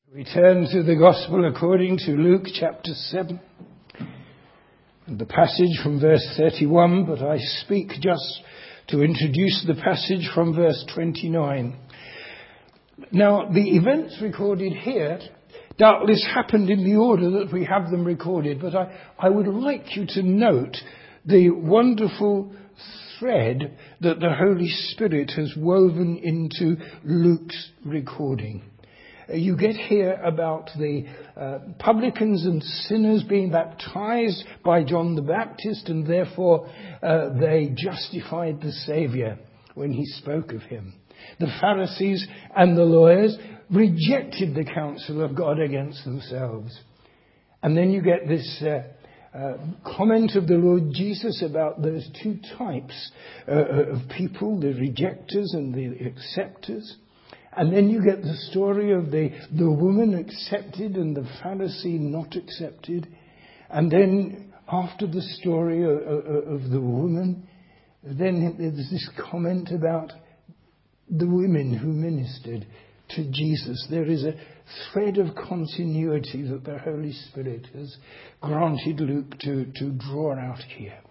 We turn to the Gospel according to Luke chapter 7, and the passage from verse 31, but I speak just to introduce the passage from verse 29. Now, the events recorded here doubtless happened in the order that we have them recorded, but I would like you to note the wonderful thread that the Holy Spirit has woven into Luke's recording. You get here about the publicans and sinners being baptized by John the Baptist, and therefore they justified the Saviour when he spoke of him. The Pharisees and the lawyers rejected the counsel of God against themselves. And then you get this comment of the Lord Jesus about those two types of people, the rejectors and the acceptors. And then you get the story of the woman accepted and the Pharisee not accepted. And then after the story of the woman, then there's this comment about the women who ministered to Jesus. There is a thread of continuity that the Holy Spirit has granted Luke to draw out here.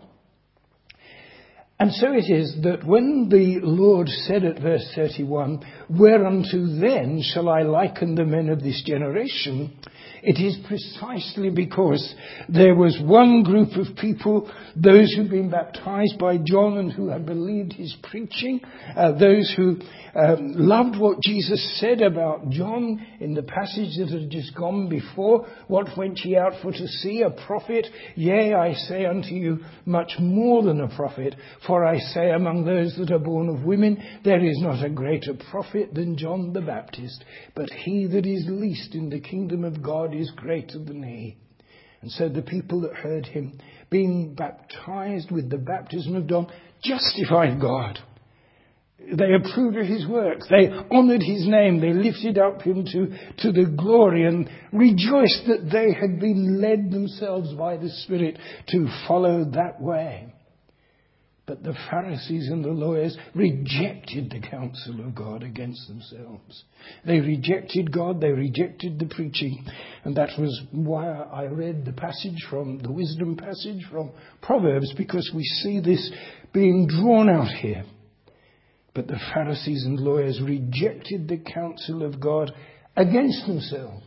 And so it is that when the Lord said at verse 31, "Whereunto then shall I liken the men of this generation?" it is precisely because there was one group of people, those who'd been baptized by John and who had believed his preaching, those who loved what Jesus said about John in the passage that had just gone before. "What went ye out for to see? A prophet? Yea, I say unto you, much more than a prophet. For I say, among those that are born of women, there is not a greater prophet than John the Baptist. But he that is least in the kingdom of God is greater than he." And so the people that heard him being baptized with the baptism of John justified God. They approved of his works. They honoured his name. They lifted up him to the glory and rejoiced that they had been led themselves by the Spirit to follow that way. But the Pharisees and the lawyers rejected the counsel of God against themselves. They rejected God. They rejected the preaching. And that was why I read the passage from the wisdom passage from Proverbs, because we see this being drawn out here. But the Pharisees and lawyers rejected the counsel of God against themselves.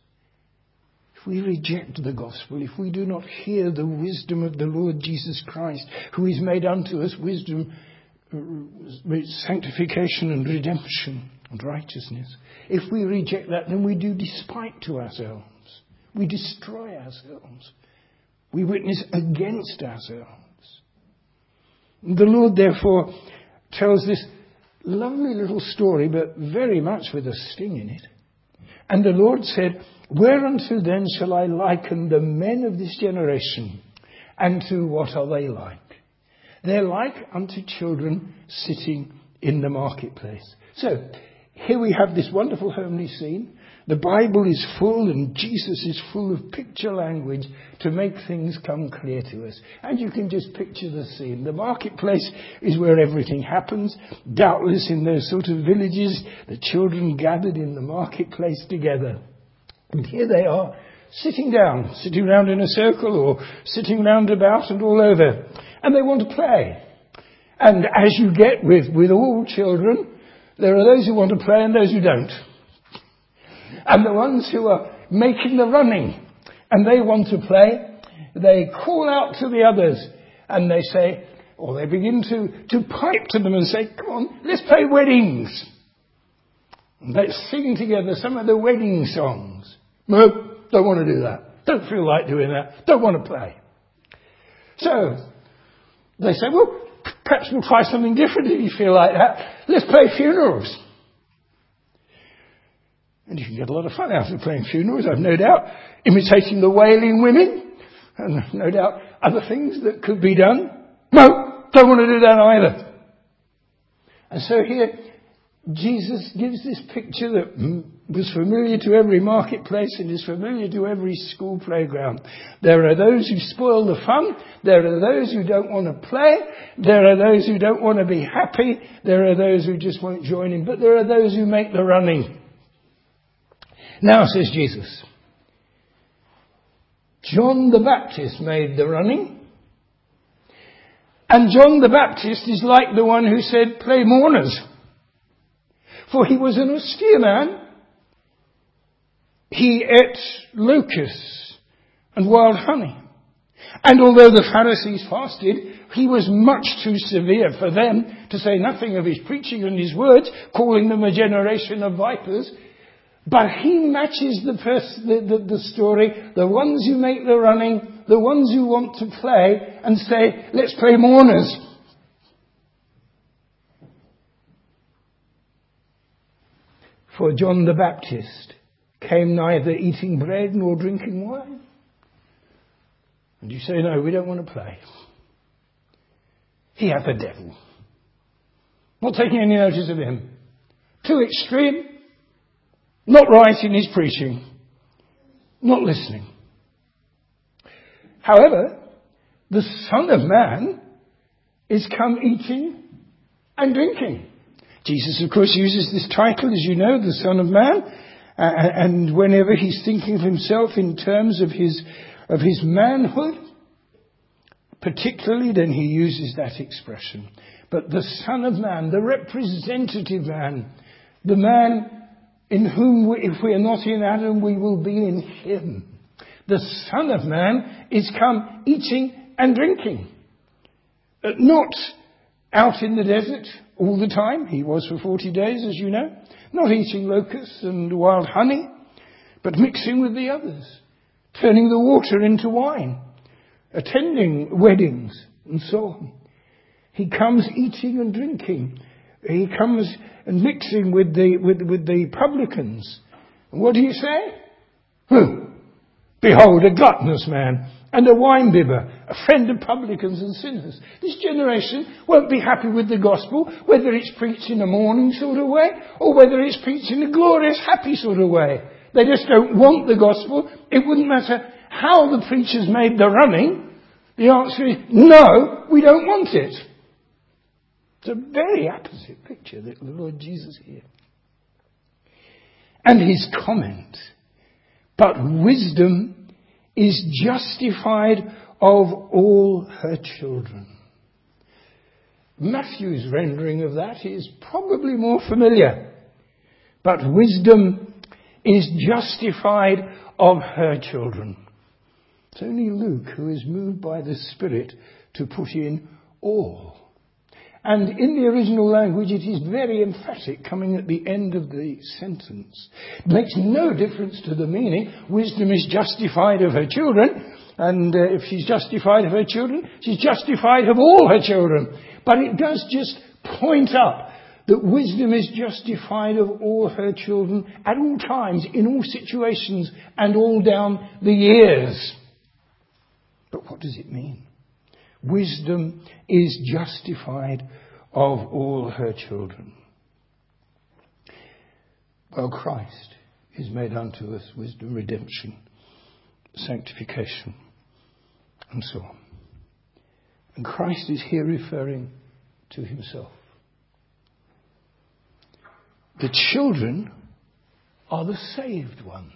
If we reject the gospel, if we do not hear the wisdom of the Lord Jesus Christ, who is made unto us wisdom, sanctification and redemption and righteousness, if we reject that, then we do despite to ourselves. We destroy ourselves. We witness against ourselves. The Lord, therefore, tells this lovely little story, but very much with a sting in it. And the Lord said, "Whereunto then shall I liken the men of this generation? And to what are they like? They're like unto children sitting in the marketplace." So here we have this wonderful homely scene. The Bible is full, and Jesus is full of picture language to make things come clear to us. And you can just picture the scene. The marketplace is where everything happens. Doubtless in those sort of villages, the children gathered in the marketplace together. And here they are, sitting round in a circle, or sitting round about and all over. And they want to play. And as you get with all children, there are those who want to play and those who don't. And the ones who are making the running and they want to play, they call out to the others and they say, or they begin to pipe to them and say, "Come on, let's play weddings. Let's sing together some of the wedding songs." "No, don't want to do that. Don't feel like doing that. Don't want to play." So they say, "Well, perhaps we'll try something different if you feel like that. Let's play funerals." And you can get a lot of fun out of playing funerals, I've no doubt. Imitating the wailing women. And no doubt other things that could be done. "No, don't want to do that either." And so here Jesus gives this picture that was familiar to every marketplace and is familiar to every school playground. There are those who spoil the fun. There are those who don't want to play. There are those who don't want to be happy. There are those who just won't join in. But there are those who make the running. Now, says Jesus, John the Baptist made the running. And John the Baptist is like the one who said, play mourners. For he was an austere man. He ate locusts and wild honey. And although the Pharisees fasted, he was much too severe for them, to say nothing of his preaching and his words, calling them a generation of vipers. But he matches the story, the ones who make the running, the ones who want to play, and say, let's play mourners. For John the Baptist came neither eating bread nor drinking wine. And you say, no, we don't want to play. He hath a devil. Not taking any notice of him. Too extreme. Not right in his preaching. Not listening. However, the Son of Man is come eating and drinking. Jesus, of course, uses this title, as you know, the Son of Man. And whenever he's thinking of himself in terms of his manhood, particularly, then he uses that expression. But the Son of Man, the representative man, the man in whom, if we are not in Adam, we will be in him. The Son of Man is come eating and drinking. Not out in the desert all the time. He was for 40 days, as you know. Not eating locusts and wild honey, but mixing with the others. Turning the water into wine. Attending weddings and so on. He comes eating and drinking. He comes and mixing with the publicans. And what do you say? Behold, a gluttonous man and a wine-bibber, a friend of publicans and sinners. This generation won't be happy with the gospel, whether it's preached in a mourning sort of way, or whether it's preached in a glorious, happy sort of way. They just don't want the gospel. It wouldn't matter how the preachers made the running. The answer is, no, we don't want it. It's a very opposite picture that the Lord Jesus here. And his comment, but wisdom is justified of all her children. Matthew's rendering of that is probably more familiar. But wisdom is justified of her children. It's only Luke who is moved by the Spirit to put in all. And in the original language it is very emphatic, coming at the end of the sentence. It makes no difference to the meaning. Wisdom is justified of her children. And if she's justified of her children, she's justified of all her children. But it does just point up that wisdom is justified of all her children at all times, in all situations, and all down the years. But what does it mean? Wisdom is justified of all her children. Well, Christ is made unto us wisdom, redemption, sanctification, and so on. And Christ is here referring to himself. The children are the saved ones.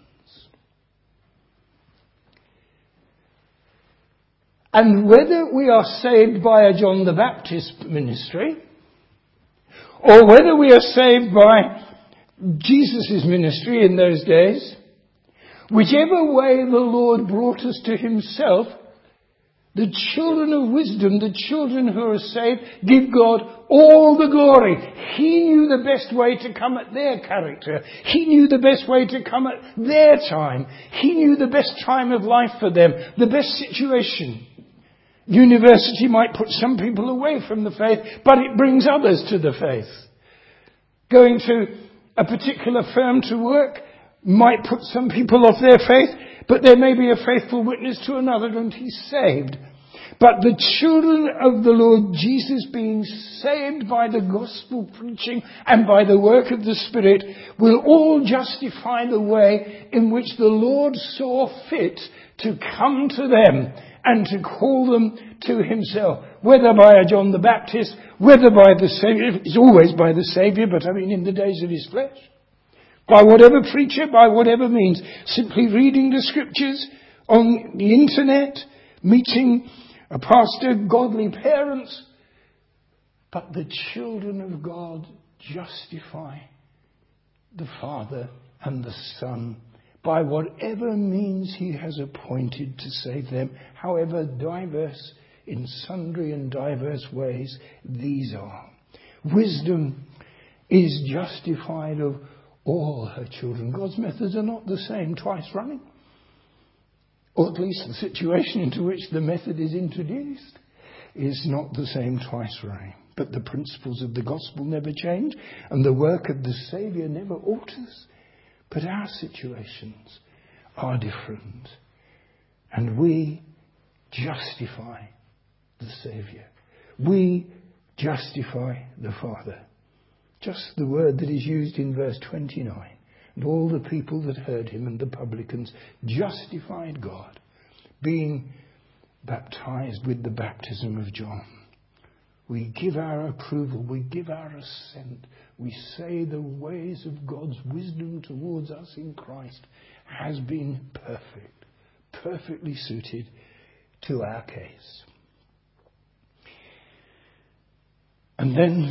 And whether we are saved by a John the Baptist ministry, or whether we are saved by Jesus' ministry in those days, whichever way the Lord brought us to himself, the children of wisdom, the children who are saved, give God all the glory. He knew the best way to come at their character. He knew the best way to come at their time. He knew the best time of life for them, the best situation. University might put some people away from the faith, but it brings others to the faith. Going to a particular firm to work might put some people off their faith, but there may be a faithful witness to another and he's saved. But the children of the Lord Jesus, being saved by the gospel preaching and by the work of the Spirit, will all justify the way in which the Lord saw fit to come to them and to call them to himself. Whether by a John the Baptist, whether by the Saviour, it's always by the Saviour, but I mean in the days of his flesh. by whatever preacher, by whatever means, simply reading the scriptures on the internet, meeting a pastor, godly parents. But the children of God justify the Father and the Son by whatever means he has appointed to save them, however diverse, in sundry and diverse ways these are. Wisdom is justified of all her children. God's methods are not the same twice running. Or at least the situation into which the method is introduced is not the same twice running. But the principles of the gospel never change, and the work of the Saviour never alters. But our situations are different, and we justify the Saviour. We justify the Father. Just the word that is used in verse 29. And all the people that heard him and the publicans justified God, being baptized with the baptism of John. We give our approval, we give our assent. We say the ways of God's wisdom towards us in Christ has been perfect, perfectly suited to our case. And then,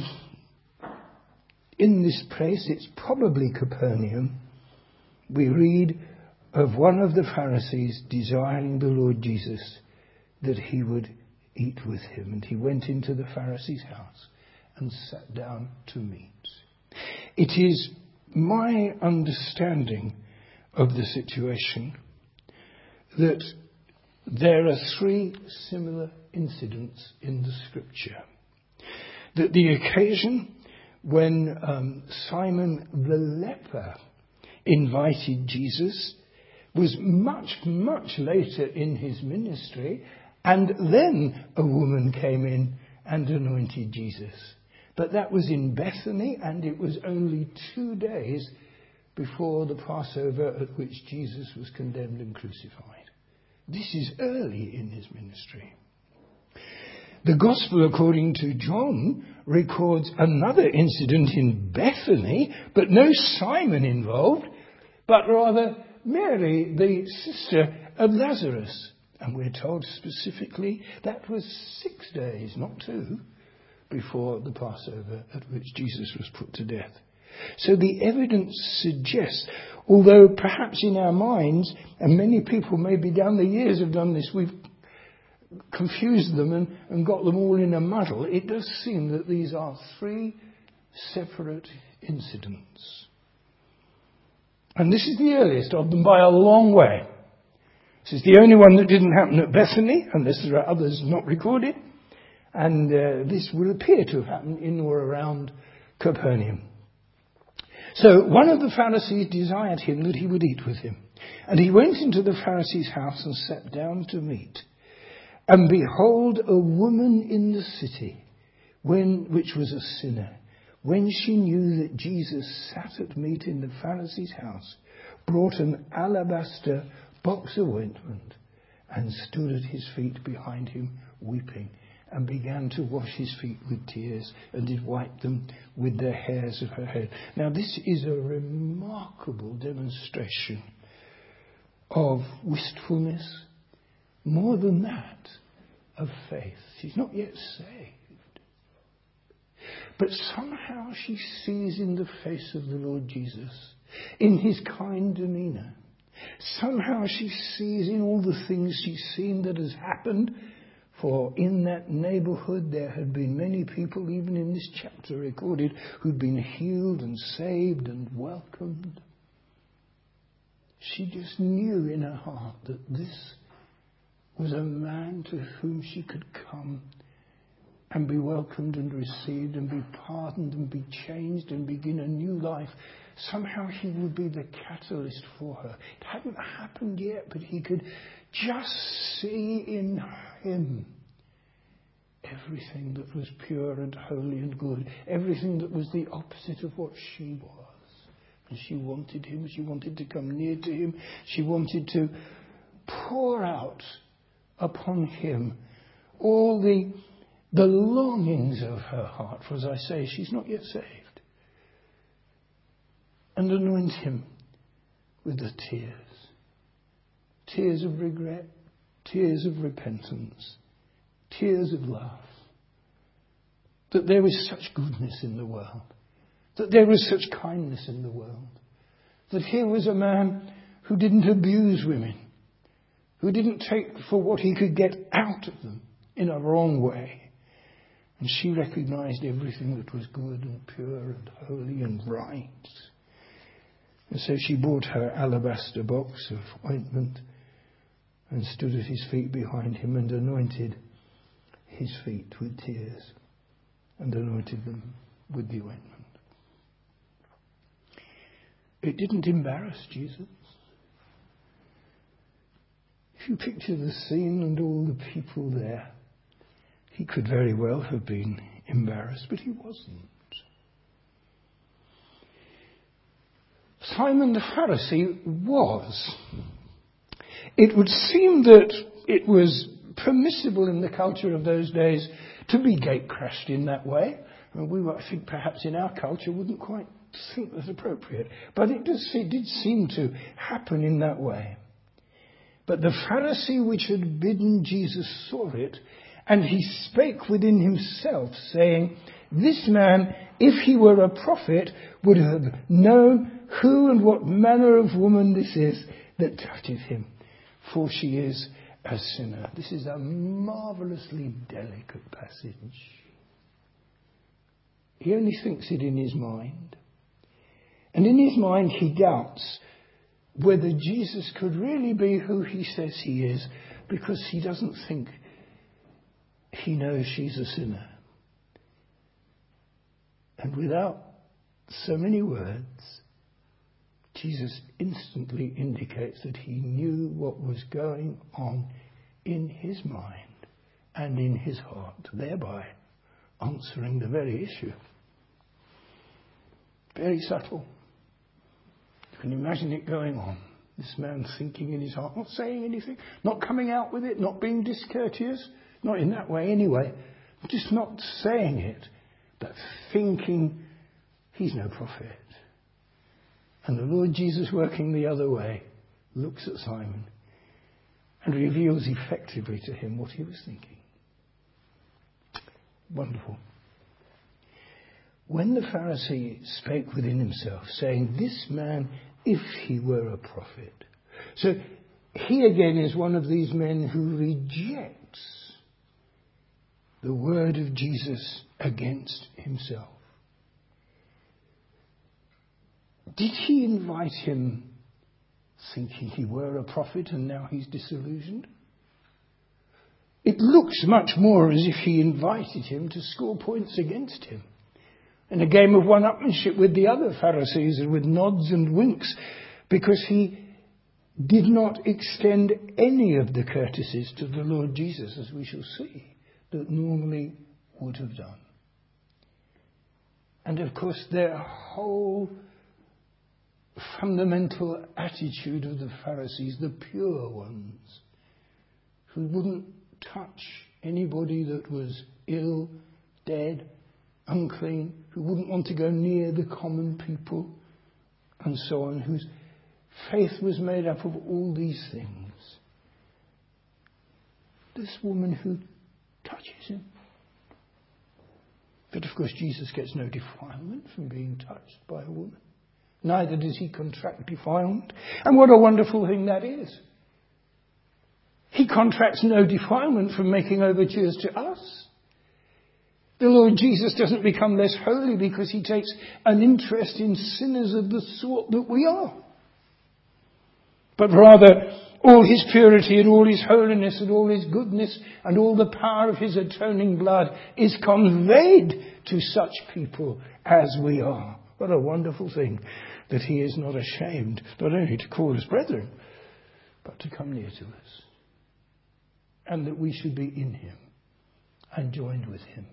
in this place, it's probably Capernaum, we read of one of the Pharisees desiring the Lord Jesus that he would eat with him. And he went into the Pharisee's house and sat down to meat. It is my understanding of the situation that there are three similar incidents in the scripture. That the occasion when Simon the leper invited Jesus was much, much later in his ministry, and then a woman came in and anointed Jesus. But that was in Bethany, and it was only 2 days before the Passover at which Jesus was condemned and crucified. This is early in his ministry. The Gospel, according to John, records another incident in Bethany, but no Simon involved, but rather Mary, the sister of Lazarus. And we're told specifically that was 6 days, not 2, before the Passover at which Jesus was put to death. So the evidence suggests, although perhaps in our minds, and many people maybe down the years have done this, we've confused them and got them all in a muddle, it does seem that these are 3 separate incidents. And this is the earliest of them by a long way. This is the only one that didn't happen at Bethany, unless there are others not recorded. And this will appear to have happened in or around Capernaum. So one of the Pharisees desired him that he would eat with him. And he went into the Pharisee's house and sat down to meat. And behold, a woman in the city, which was a sinner, when she knew that Jesus sat at meat in the Pharisee's house, brought an alabaster box of ointment and stood at his feet behind him, weeping, and began to wash his feet with tears, and did wipe them with the hairs of her head. Now this is a remarkable demonstration of wistfulness, more than that, of faith. She's not yet saved, but somehow she sees in the face of the Lord Jesus, in his kind demeanour, somehow she sees in all the things she's seen that has happened. For in that neighbourhood there had been many people, even in this chapter recorded, who'd been healed and saved and welcomed. She just knew in her heart that this was a man to whom she could come and be welcomed and received and be pardoned and be changed and begin a new life. Somehow he would be the catalyst for her. It hadn't happened yet, but he could just see in him everything that was pure and holy and good, everything that was the opposite of what she was. And she wanted him, she wanted to come near to him, she wanted to pour out upon him all the longings of her heart. For as I say, she's not yet saved. and anoint him with the tears. Tears of regret, tears of repentance, tears of love. That there is such goodness in the world. That there is such kindness in the world. That here was a man who didn't abuse women. Who didn't take for what he could get out of them in a wrong way. And she recognized everything that was good and pure and holy and right. And so she bought her alabaster box of ointment and stood at his feet behind him and anointed his feet with tears and anointed them with the ointment. It didn't embarrass Jesus. If you picture the scene and all the people there, he could very well have been embarrassed, but he wasn't. Simon the Pharisee was. It would seem that it was permissible in the culture of those days to be gatecrashed in that way. And I think perhaps in our culture wouldn't quite think that's appropriate. But it did seem to happen in that way. But the Pharisee which had bidden Jesus saw it, and he spake within himself, saying, This man, if he were a prophet, would have known who and what manner of woman this is that toucheth him, for she is a sinner. This is a marvellously delicate passage. He only thinks it in his mind. And in his mind he doubts whether Jesus could really be who he says he is, because he doesn't think he knows she's a sinner. And without so many words, Jesus instantly indicates that he knew what was going on in his mind and in his heart, thereby answering the very issue. Very subtle. You can imagine it going on. This man thinking in his heart, not saying anything, not coming out with it, not being discourteous, not in that way anyway, just not saying it, but thinking he's no prophet. And the Lord Jesus, working the other way, looks at Simon and reveals effectively to him what he was thinking. Wonderful. When the Pharisee spake within himself, saying, This man, if he were a prophet. So he again is one of these men who rejects the word of Jesus against himself. Did he invite him thinking he were a prophet and now he's disillusioned? It looks much more as if he invited him to score points against him. In a game of one-upmanship with the other Pharisees and with nods and winks, because he did not extend any of the courtesies to the Lord Jesus, as we shall see, that normally would have done. And of course their whole fundamental attitude of the Pharisees, the pure ones, who wouldn't touch anybody that was ill, dead, unclean, who wouldn't want to go near the common people, and so on, whose faith was made up of all these things. This woman who touches him. But of course Jesus gets no defilement from being touched by a woman. Neither does he contract defilement. And what a wonderful thing that is. He contracts no defilement from making overtures to us. The Lord Jesus doesn't become less holy because he takes an interest in sinners of the sort that we are. But rather, all his purity and all his holiness and all his goodness and all the power of his atoning blood is conveyed to such people as we are. What a wonderful thing that he is not ashamed not only to call us brethren, but to come near to us. And that we should be in him and joined with him.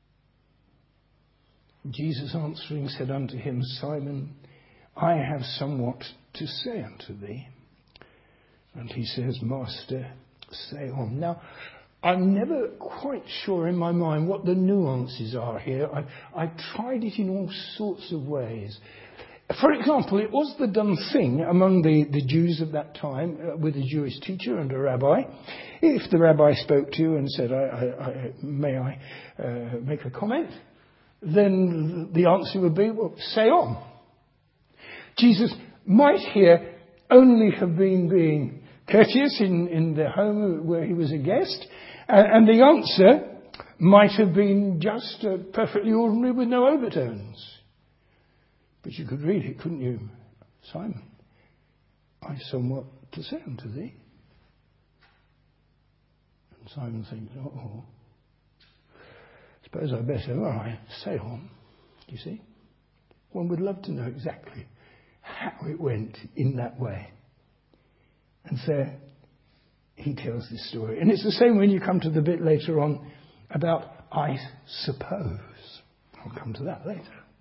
Jesus answering said unto him, Simon, I have somewhat to say unto thee. And he says, Master, say on. Now, I'm never quite sure in my mind what the nuances are here. I've tried it in all sorts of ways. For example, it was the done thing among the Jews of that time with a Jewish teacher and a rabbi. If the rabbi spoke to you and said, may I make a comment? Then the answer would be, well, say on. Jesus might here only have been being courteous in the home where he was a guest, and the answer might have been just perfectly ordinary with no overtones. But you could read it, couldn't you? Simon, I've somewhat to say unto thee. And Simon thinks, suppose I better, all right, say on. You see? One would love to know exactly how it went in that way. And so he tells this story. And it's the same when you come to the bit later on about I suppose. I'll come to that later.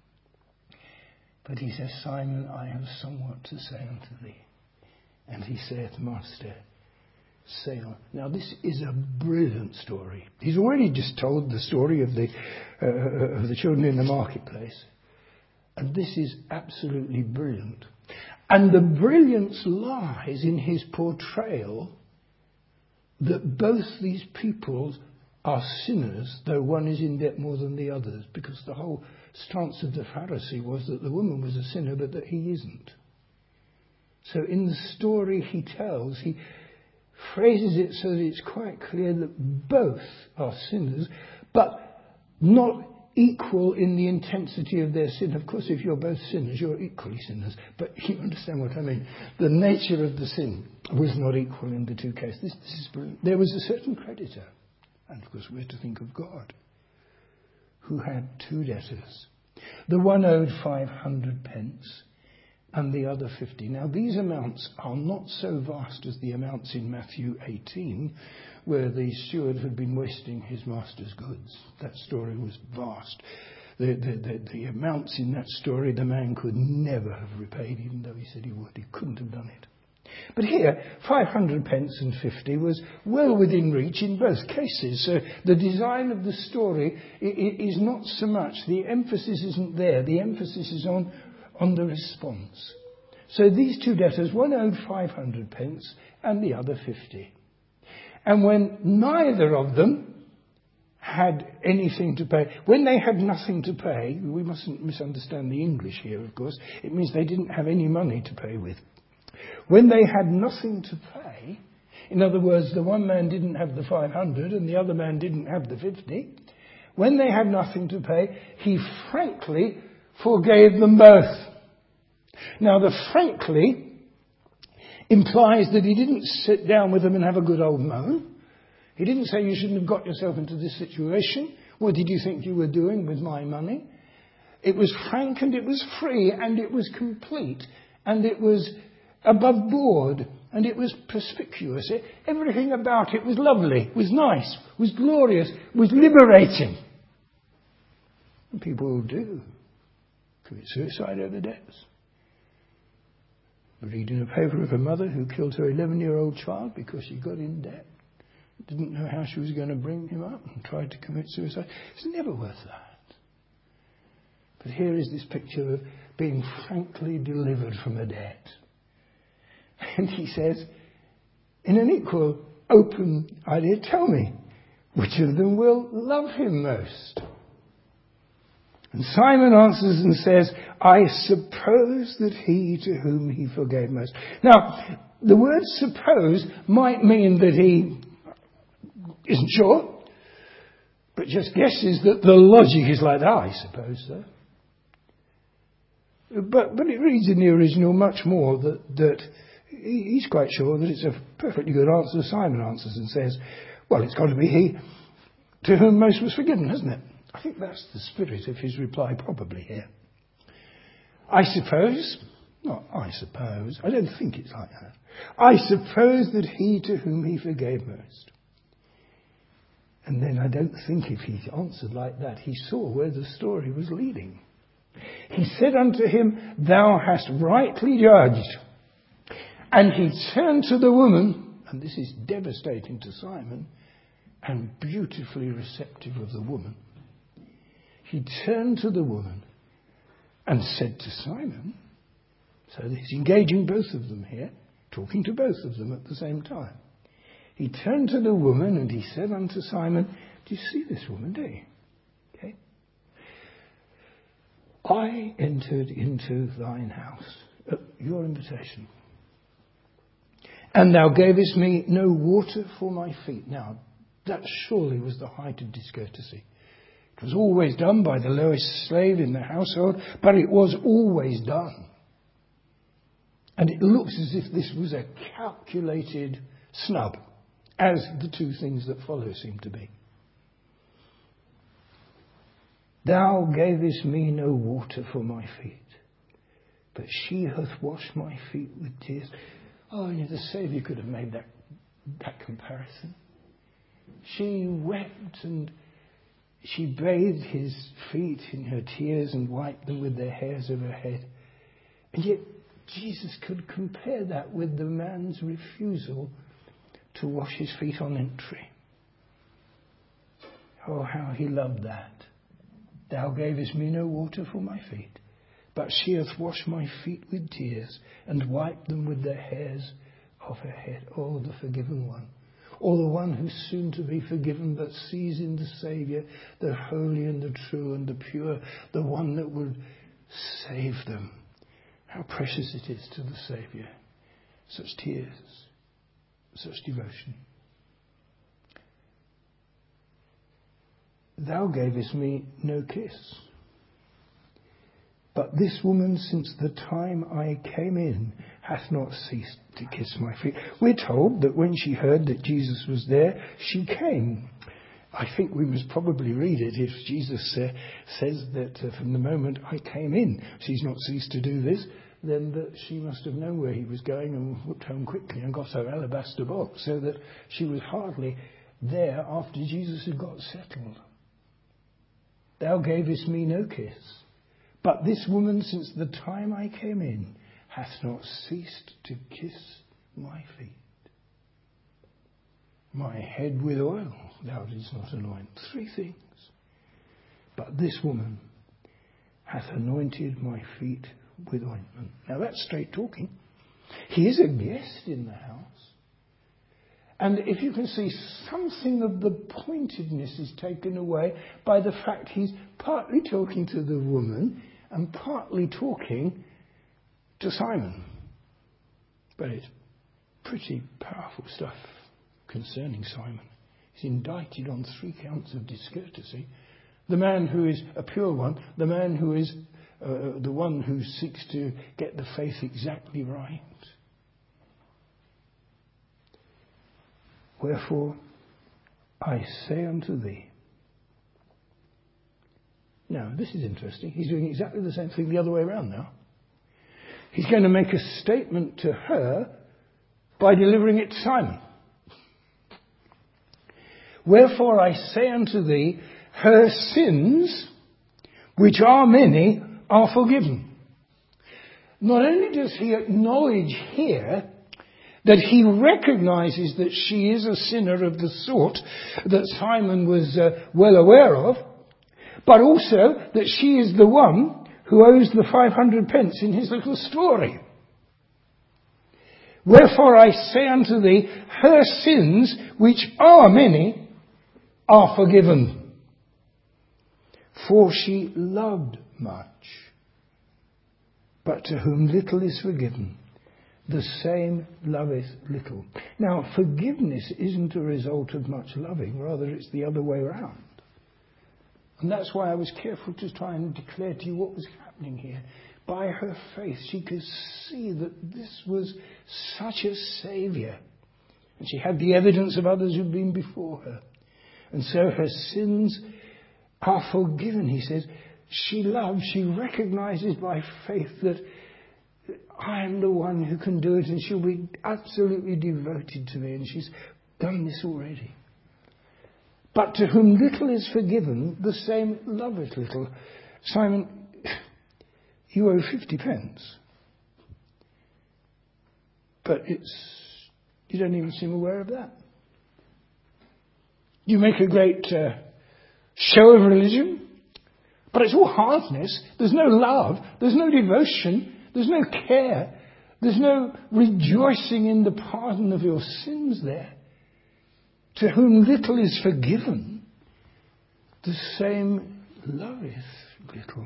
But he says, Simon, I have somewhat to say unto thee. And he saith, Master, say on. Now this is a brilliant story. He's already just told the story of the children in the marketplace. And this is absolutely brilliant. And the brilliance lies in his portrayal that both these people are sinners, though one is in debt more than the others, because the whole stance of the Pharisee was that the woman was a sinner, but that he isn't. So in the story he tells, he phrases it so that it's quite clear that both are sinners, but not equal in the intensity of their sin. Of course, if you're both sinners, you're equally sinners. But you understand what I mean. The nature of the sin was not equal in the two cases. This is brilliant. There was a certain creditor, and of course we're to think of God, who had two debtors. The one owed 500 pence and the other 50. Now these amounts are not so vast as the amounts in Matthew 18, where the steward had been wasting his master's goods. That story was vast. The amounts in that story the man could never have repaid, even though he said he would. He couldn't have done it. But here, 500 pence and 50 was well within reach in both cases. So the design of the story is not so much, the emphasis isn't there. The emphasis is on the response. So these two debtors, one owed 500 pence and the other 50. And when neither of them had anything to pay, when they had nothing to pay, we mustn't misunderstand the English here, of course, it means they didn't have any money to pay with. When they had nothing to pay, in other words, the one man didn't have the 500 and the other man didn't have the 50, when they had nothing to pay, he frankly forgave them both. Now the frankly implies that he didn't sit down with them and have a good old moan. He didn't say, you shouldn't have got yourself into this situation. What did you think you were doing with my money? It was frank and it was free and it was complete and it was above board and it was perspicuous. Everything about it was lovely, was nice, was glorious, was liberating. And people do commit suicide over debts. I read in a paper of a mother who killed her 11-year-old child because she got in debt. Didn't know how she was going to bring him up and tried to commit suicide. It's never worth that. But here is this picture of being frankly delivered from a debt. And he says, in an equal, open idea, tell me, which of them will love him most? And Simon answers and says, I suppose that he to whom he forgave most. Now, the word suppose might mean that he isn't sure, but just guesses that the logic is like that. I suppose so. But it reads in the original much more that he's quite sure that it's a perfectly good answer. Simon answers and says, well, it's got to be he to whom most was forgiven, hasn't it? I think that's the spirit of his reply probably here. I suppose, not I suppose, I don't think it's like that. I suppose that he to whom he forgave most. And then I don't think if he answered like that, he saw where the story was leading. He said unto him, thou hast rightly judged. And he turned to the woman, and this is devastating to Simon, and beautifully receptive of the woman. He turned to the woman and said to Simon, So he's engaging both of them here, talking to both of them at the same time. He turned to the woman and he said unto Simon, do you see this woman, do you? Okay. I entered into thine house at your invitation, and thou gavest me no water for my feet. Now, that surely was the height of discourtesy. It was always done by the lowest slave in the household, but it was always done. And it looks as if this was a calculated snub, as the two things that follow seem to be. Thou gavest me no water for my feet, but she hath washed my feet with tears. Oh, the Saviour could have made that comparison. She wept and she bathed his feet in her tears and wiped them with the hairs of her head. And yet Jesus could compare that with the man's refusal to wash his feet on entry. Oh, how he loved that. Thou gavest me no water for my feet, but she hath washed my feet with tears and wiped them with the hairs of her head. Oh, the forgiven one. Or the one who's soon to be forgiven, but sees in the Saviour the holy and the true and the pure, the one that would save them. How precious it is to the Saviour. Such tears, such devotion. Thou gavest me no kiss, but this woman since the time I came in hath not ceased to kiss my feet. We're told that when she heard that Jesus was there, she came. I think we must probably read it if Jesus says that from the moment I came in, she's not ceased to do this, then that she must have known where he was going and whooped home quickly and got her alabaster box, so that she was hardly there after Jesus had got settled. Thou gavest me no kiss, but this woman since the time I came in hath not ceased to kiss my feet. My head with oil thou didst not anoint. 3 things. But this woman hath anointed my feet with ointment. Now that's straight talking. He is a guest in the house. And if you can see, something of the pointedness is taken away by the fact he's partly talking to the woman and partly talking to Simon. But it's pretty powerful stuff concerning Simon. He's indicted on 3 counts of discourtesy. The man who is a pure one, the man who is the one who seeks to get the faith exactly right. Wherefore I say unto thee. Now, this is interesting. He's doing exactly the same thing the other way around now. He's going to make a statement to her by delivering it to Simon. Wherefore I say unto thee, her sins, which are many, are forgiven. Not only does he acknowledge here that he recognizes that she is a sinner of the sort that Simon was well aware of, but also that she is the one who owes the 500 pence in his little story. Wherefore I say unto thee, her sins, which are many, are forgiven. For she loved much. But to whom little is forgiven, the same loveth little. Now, forgiveness isn't a result of much loving. Rather, it's the other way around. And that's why I was careful to try and declare to you what was happening here. By her faith, she could see that this was such a saviour. And she had the evidence of others who'd been before her. And so her sins are forgiven, he says. She loves, she recognises by faith that I am the one who can do it, and she'll be absolutely devoted to me, and she's done this already. But to whom little is forgiven, the same loveth little. Simon, you owe 50 pence. But you don't even seem aware of that. You make a great show of religion, but it's all hardness. There's no love. There's no devotion. There's no care. There's no rejoicing in the pardon of your sins there. To whom little is forgiven, the same loveth little.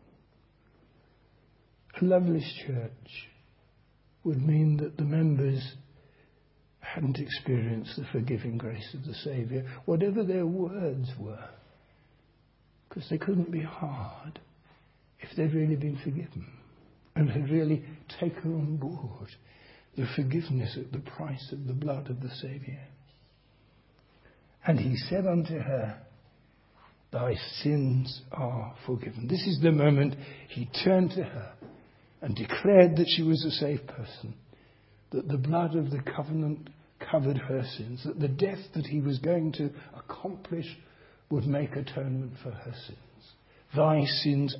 A loveless church would mean that the members hadn't experienced the forgiving grace of the Saviour, whatever their words were, because they couldn't be hard if they'd really been forgiven and had really taken on board the forgiveness at the price of the blood of the Saviour. And he said unto her, thy sins are forgiven. This is the moment he turned to her and declared that she was a saved person, that the blood of the covenant covered her sins, that the death that he was going to accomplish would make atonement for her sins. Thy sins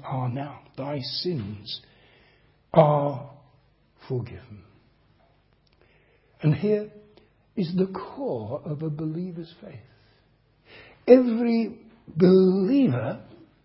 are forgiven. And here is the core of a believer's faith. Every believer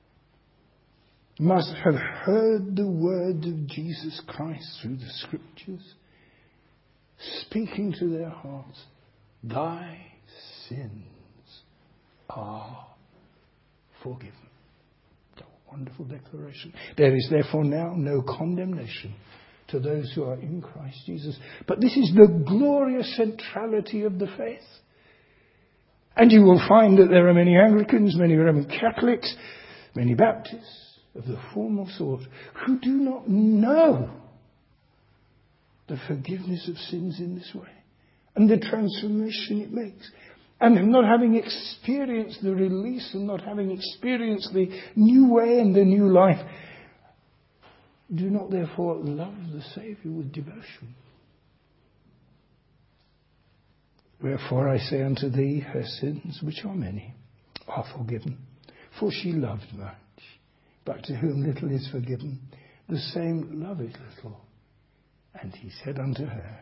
must have heard the word of Jesus Christ through the Scriptures, speaking to their hearts, thy sins are forgiven. A wonderful declaration. There is therefore now no condemnation to those who are in Christ Jesus. But this is the glorious centrality of the faith. And you will find that there are many Anglicans, many Roman Catholics, many Baptists of the formal sort who do not know the forgiveness of sins in this way and the transformation it makes. And not having experienced the release and not having experienced the new way and the new life, do not therefore love the Saviour with devotion. Wherefore I say unto thee, her sins, which are many, are forgiven. For she loved much. But to whom little is forgiven, the same loveth little. And he said unto her,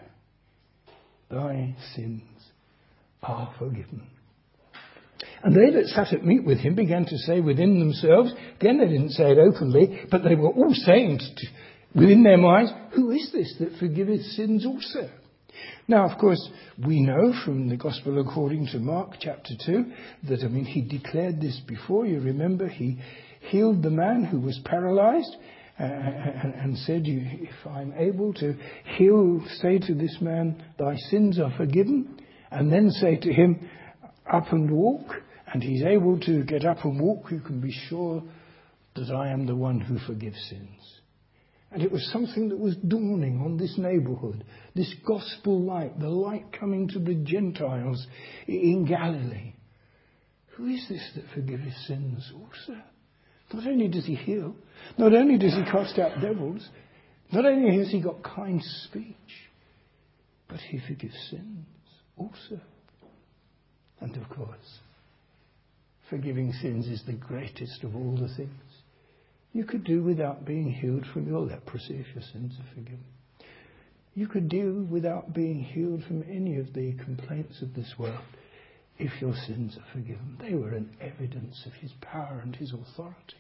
thy sins are forgiven. And they that sat at meat with him began to say within themselves, again they didn't say it openly, but they were all saying within their minds, who is this that forgiveth sins also? Now, of course, we know from the Gospel according to Mark chapter 2 that, he declared this before. You remember, he healed the man who was paralyzed and said, if I'm able to heal, say to this man, thy sins are forgiven, and then say to him, up and walk, and he's able to get up and walk, you can be sure that I am the one who forgives sins. And it was something that was dawning on this neighborhood, this gospel light, the light coming to the Gentiles in Galilee. Who is this that forgiveth sins also? Not only does he heal, not only does he cast out devils, not only has he got kind speech, but he forgives sins also. And of course, forgiving sins is the greatest of all the things you could do without being healed from your leprosy if your sins are forgiven. You could do without being healed from any of the complaints of this world if your sins are forgiven. They were an evidence of his power and his authority.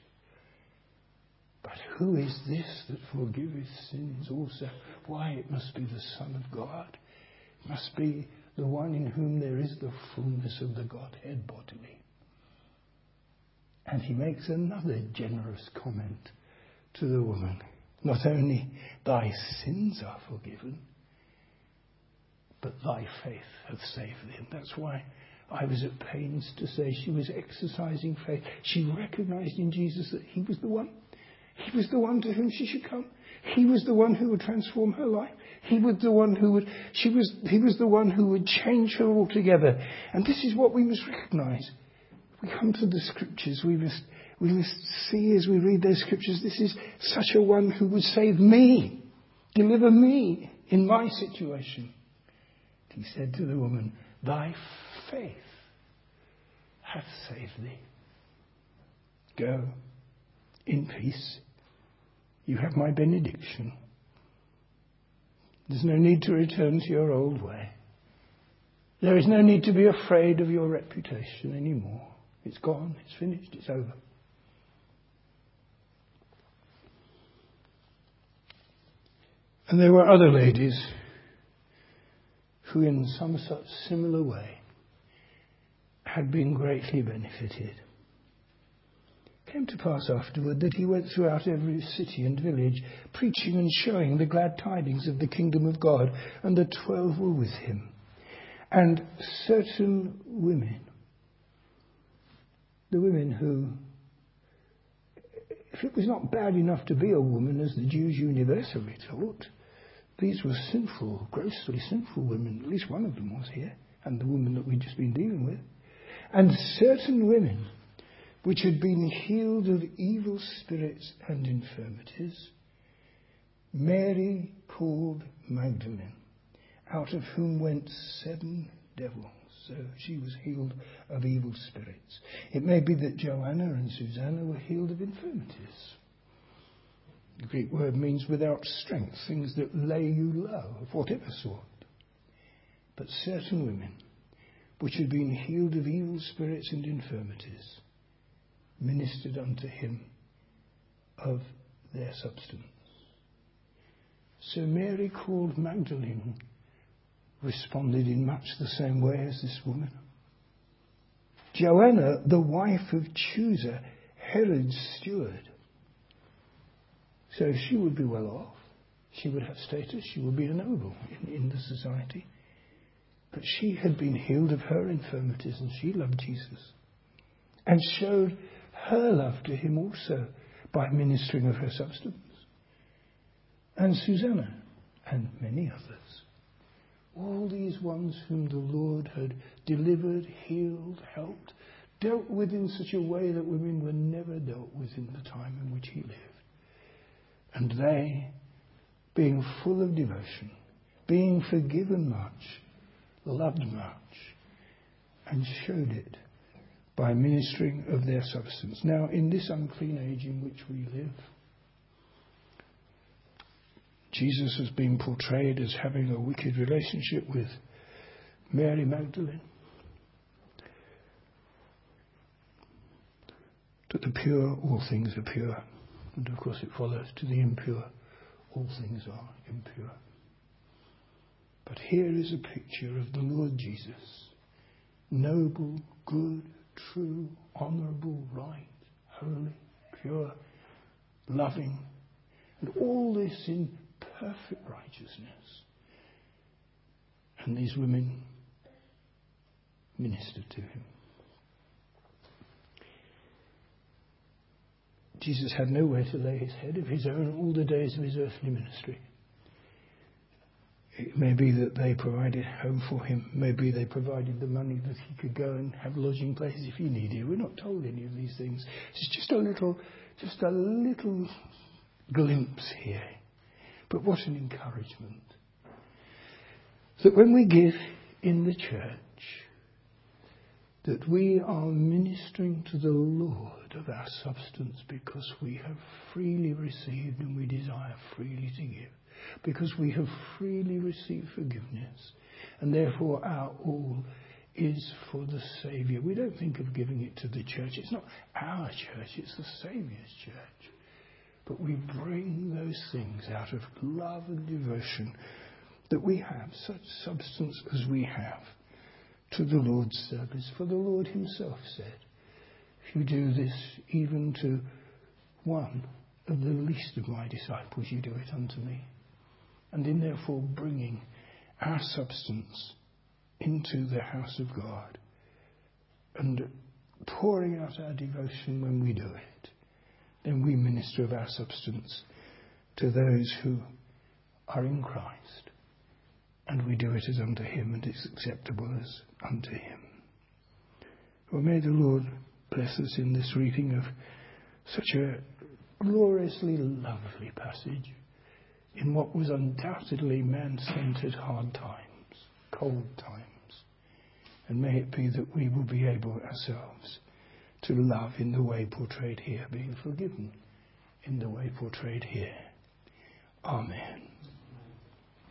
But who is this that forgiveth sins also? Why, it must be the Son of God. It must be the one in whom there is the fullness of the Godhead bodily. And he makes another generous comment to the woman. Not only thy sins are forgiven, but thy faith hath saved thee. And that's why I was at pains to say she was exercising faith. She recognized in Jesus that he was the one. He was the one to whom she should come. He was the one who would transform her life. He was the one who would, he was the one who would change her altogether. And this is what we must recognize. We come to the Scriptures, we must see as we read those Scriptures, this is such a one who would save me, deliver me in my situation. He said to the woman, thy faith hath saved thee. Go in peace. You have my benediction. There's no need to return to your old way. There is no need to be afraid of your reputation anymore. It's gone, it's finished, it's over. And there were other ladies who in some such similar way had been greatly benefited. It came to pass afterward that he went throughout every city and village, preaching and showing the glad tidings of the kingdom of God, and the 12 were with him. And certain women, the women who, if it was not bad enough to be a woman, as the Jews universally taught, these were sinful, grossly sinful women. At least one of them was here, and the woman that we'd just been dealing with. And certain women which had been healed of evil spirits and infirmities, Mary called Magdalene, out of whom went 7 devils. So she was healed of evil spirits. It may be that Joanna and Susanna were healed of infirmities. The Greek word means without strength, things that lay you low, of whatever sort. But certain women, which had been healed of evil spirits and infirmities, ministered unto him of their substance. So Mary called Magdalene responded in much the same way as this woman. Joanna, the wife of Chusa, Herod's steward. So she would be well off. She would have status. She would be a noble in the society. But she had been healed of her infirmities, and she loved Jesus and showed her love to him also by ministering of her substance. And Susanna and many others. All these ones whom the Lord had delivered, healed, helped, dealt with in such a way that women were never dealt with in the time in which he lived. And they, being full of devotion, being forgiven much, loved much, and showed it by ministering of their substance. Now, in this unclean age in which we live, Jesus has been portrayed as having a wicked relationship with Mary Magdalene. To the pure, all things are pure. And of course it follows, to the impure, all things are impure. But here is a picture of the Lord Jesus. Noble, good, true, honourable, right, holy, pure, loving. And all this in perfect righteousness. And these women ministered to him. Jesus had nowhere to lay his head of his own all the days of his earthly ministry. It may be that they provided home for him. Maybe they provided the money that he could go and have lodging places if he needed. We're not told any of these things. It's just a little glimpse here. But what an encouragement. That when we give in the church, that we are ministering to the Lord of our substance because we have freely received and we desire freely to give. Because we have freely received forgiveness. And therefore our all is for the Saviour. We don't think of giving it to the church. It's not our church, it's the Saviour's church. But we bring those things out of love and devotion that we have, such substance as we have, to the Lord's service. For the Lord himself said, if you do this even to one of the least of my disciples, you do it unto me. And in therefore bringing our substance into the house of God and pouring out our devotion when we do it, then we minister of our substance to those who are in Christ. And we do it as unto him, and it's acceptable as unto him. Well, may the Lord bless us in this reading of such a gloriously lovely passage in what was undoubtedly man-centered hard times, cold times. And may it be that we will be able ourselves to love in the way portrayed here, being forgiven in the way portrayed here. Amen.